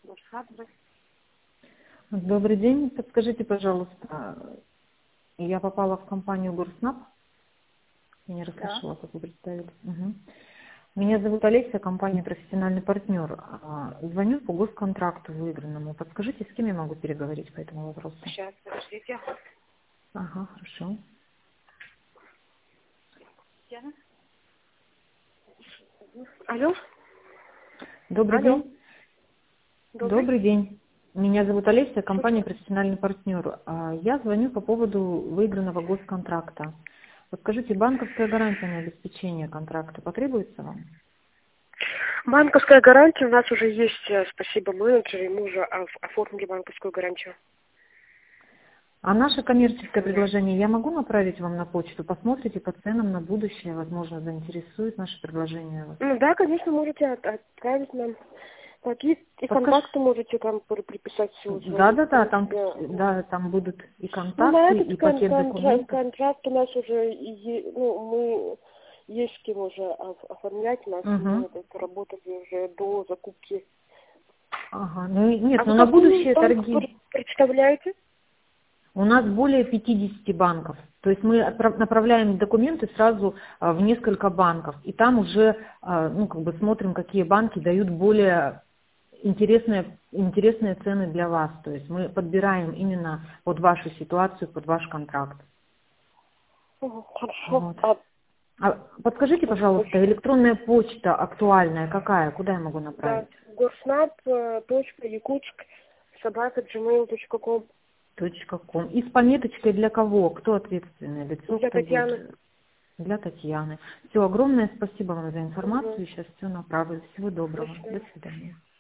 Добрый день. Подскажите, пожалуйста, я попала в компанию Горснаб. Я не Да. расслышала, как вы представились. Мгм. Меня зовут Олеся, компания «Профессиональный партнер». Звоню по госконтракту выигранному. Подскажите, с кем я могу переговорить по этому вопросу? Сейчас, подождите. Ага, хорошо. Алло? Добрый Алло. день. Добрый? Добрый день. Меня зовут Олеся, компания Слушаю. «Профессиональный партнер». Я звоню по поводу выигранного госконтракта. Подскажите, банковская гарантия на обеспечение контракта потребуется вам? Банковская гарантия у нас уже есть, спасибо, менеджеры, мы уже оформили банковскую гарантию. А наше коммерческое Оформляем. предложение я могу направить вам на почту? Посмотрите по ценам на будущее, возможно, заинтересует наше предложение вас. Ну да, конечно, можете отправить нам. Какие и контакты можете там приписать всего свои. Да, там, да, там будут и Ну, на контакты, этот и пакет документов. контракт у нас уже, мы есть с кем уже оформлять, у нас мы Угу. работали уже до закупки. Ага. Ну, нет, А вы на какой будущее банк торги. представляете? У нас более 50 банков. То есть мы направляем документы сразу в несколько банков. И там уже, смотрим, какие банки дают более интересные цены для вас. То есть мы подбираем именно под вашу ситуацию, под ваш контракт. Хорошо. Вот. А подскажите, пожалуйста, электронная почта актуальная какая? Куда я могу Да, направить? gorsnap.якутск@gmail.com. .com. И с пометочкой для кого? Кто ответственное лицо? Для Кто Татьяны. будет? Для Татьяны. Все, огромное спасибо вам за Угу. информацию. Сейчас все направлю. Всего До доброго. До свидания. свидания.